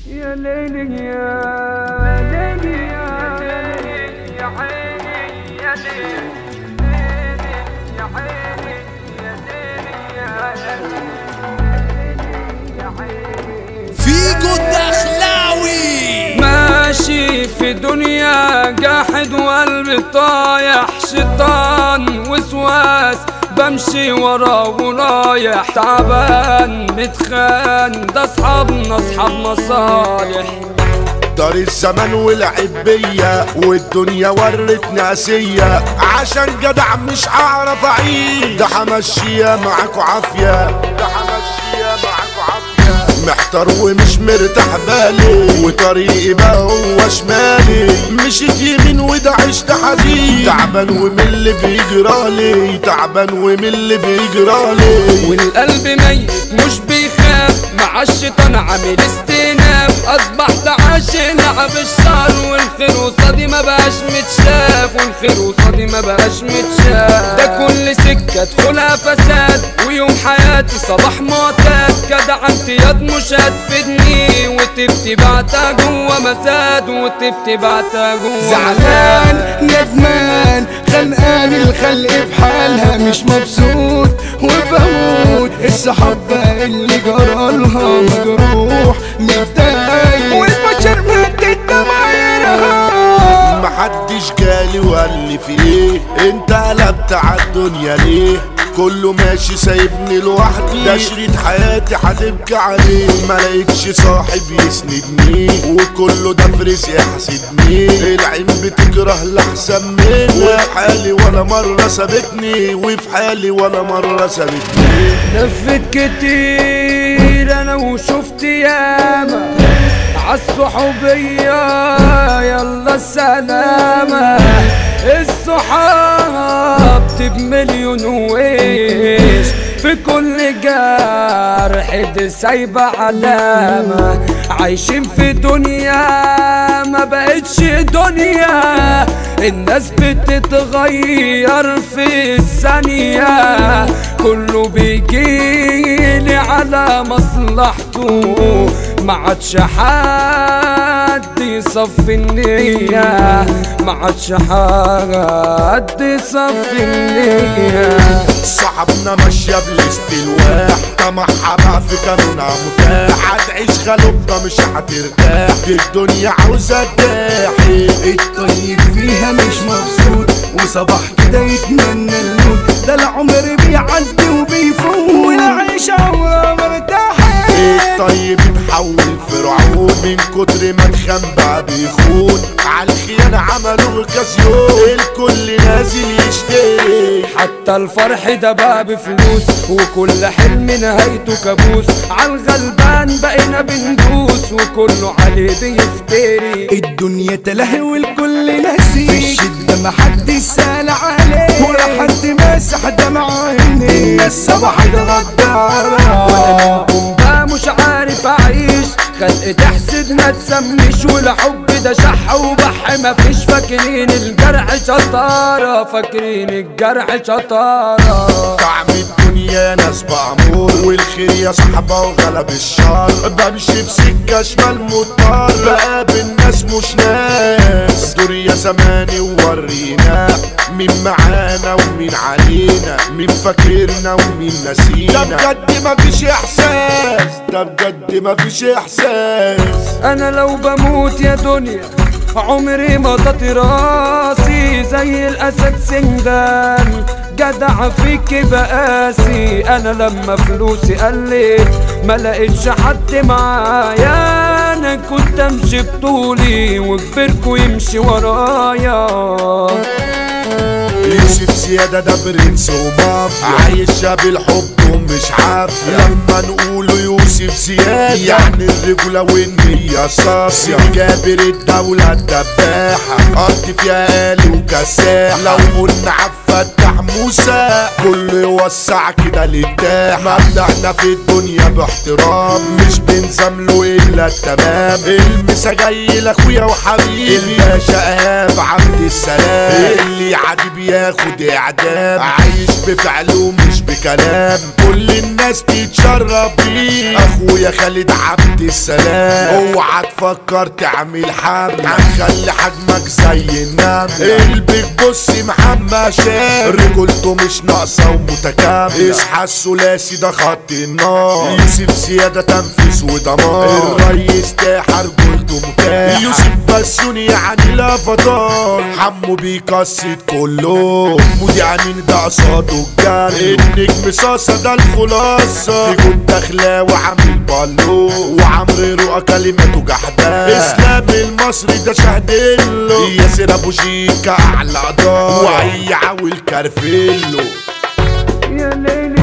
يا ليلي يا ليلي يا ليلي يا عيني يا ليلي يا عيني يا ليلي يا عيني فيجو الدخلاوي ماشي في دنيا جاحد وقلبي طايح شيطان وسواس بمشي وراه ورايح تعبان متخان ده اصحابنا اصحاب مصالح. دار الزمان ولعب بيا والدنيا ورتني قاسية عشان جدع مش هعرف اعيش ده همشيها معاكوا عافية ده همشيها معاكوا عافية محتار ومش مرتاح بالي وطريقي بقى هو شمالي مشيت يمين وده عشت حديد تعبان ومن اللي بيجرالي تعبان ومن اللي بيجرالي والقلب ميت مش بيخاف مع الشيطان عامل استئناف اصبحت عاشق لعب الشهر والخير قصادي ما بقاش متشاف والخير قصادي ما بقاش متشاف ده كل سكه ادخلها فساد ويوم حياتي صباح معتاد جدع امتياز مش هتفيدني وتبتي بعتها جوا مساد وتبتي بعتها جوا زعلان ندمان خلقان الخلق بحالها مش مبسوط وبموت الصحاب بقى اللي جرالها مجروح متضايق والبشر مدت ضمايرها محدش جالي وقال لي في ايه انت قلبت عالدنيا ليه كله ماشي سايبني لوحدي ده شريط حياتي هتبكي عليه ملاقيتش صاحب يسندني وكله ده في رزقي يحسدني العين بتكره لحسن مني وفي حالي ولا مرة سابتني وفي حالي ولا مرة سابتني لفت كتير انا وشفت ياما عالصحوبية يلا السلامة الصحاب بمليون ويش في كل جرح دي سايبة علامة عايشين في دنيا ما بقتش دنيا الناس بتتغير في الثانية كله بيجيلي على مصلحته ما عادش حد يصفي النية ما عادش حد يصفي النية صاحبنا ماشية بالاستلواح طمعها بقى في كانونها متاح هتعيش غلوبة مش هترتاح دي الدنيا عاوزة تضاحي الطيب فيها مش مبسوط وصباح كده يتمنى الموت ده العمر بيعدي وبيفوت والعيشة عمرها مرتاحة الطيب اتحول فرعون من كتر ما اتخان بقى بيخون عالخيانة عملوا كاسيون الكل نازل يشتري حتى الفرح ده بقى بفلوس وكل حلم نهايته كابوس عالغلبان بقينا بندوس وكله عليه بيفتري الدنيا تلهي والكل ناسي في الشدة محدش سال عليه ولا حد ماسح دمع عينيه الناس صباحت غدارة وانا منكم بقى مش عارف اعيش خلق تحسد ما تسميش والحب ده شح وبح مفيش فاكرين الجرح شطارة فاكرين الجرح شطارة طعم الدنيا ناس بأمور والخير يا صحبة وغلب الشر بمشي بسكة شمال مضطر بقابل ناس مش ناس دور يا زماني وورينا مين معانا ومين علينا مين فاكرنا ومين نسينا ده بجد مفيش احساس ده بجد مفيش احساس انا لو بموت يا دنيا عمري ما تطي راسي زي الاسد سندان جدع فيك بقاسي انا لما فلوسي قلت ما لقيتش حد معايا انا كنت امشي بطولي وكبركوا يمشي ورايا يوسف زيادة ده برنس ومافيا عايشة بالحب ومش عافية لما نقوله يوسف زيادة يعني الرجولة والنية صافية جابر الدولة الدباحة قضي فيها آلي كساح لو قلنا عفتح موسى كله يوسع كده للتاح مبدأنا في الدنيا باحترام مش بنزامله الا التمام المسا جاي لاخويا وحبيبي الباشا ايهاب عبد السلام اللي يعدي بياخد اعدام عايش بفعله مش بكلام كل الناس تتشرب بيه اخويا خالد عبد السلام اوعى تفكر تعمل حمل هنخلي حجمك زي النمل قلبك بص محمد شاب رجولته مش ناقصه ومتكامله اصحى الثلاثي ده خط النار يوسف زياده تنفيذ ودمار الريس تاحة رجولته متاحه يوسف بسوني يعني لا فضال حمو بيكسد كله مودي امين ده قصاده الجري النجم صاصه ده الخلاصه في جود دخلاوي عامل بالو وعمرو رؤى كلماته جحدان اسلام المصري ده شهدله ياسر ابو شيكا اعلى قدار وعي عاول كارفيلو يا ليلي